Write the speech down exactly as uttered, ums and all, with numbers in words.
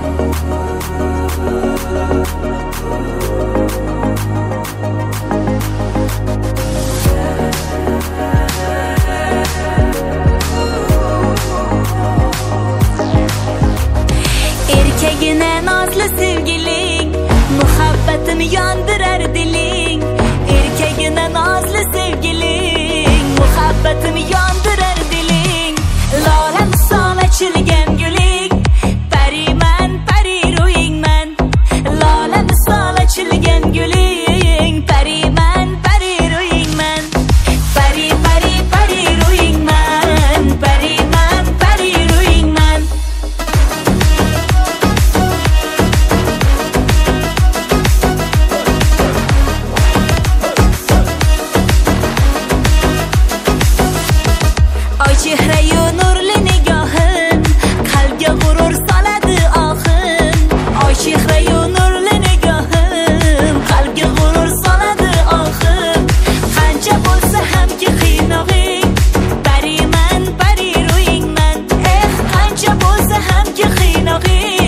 Erkegine nazlı sevgiling, muhabbatini yondirar diling. Erkegine nazlı sevgiling, muhabbatini yondirar diling. Lola misol ochilgan guling, pariman pari ro'yingman. Lola misol ochilgan guling, pariman pari ro'yingman. Pari pari pari ro'yingman, pariman pari ro'yingman. Oy chehrayu nurli nigohim, qalbga g'urur soladi ohim. Oy chehrayu nurli nigohim, qalbga g'urur soladi ohim. Qancha bo'lsa ham ki qiynog'ing, pariman pari ro'yingman. Eh, qancha bo'lsa ham ki qiynog'ing,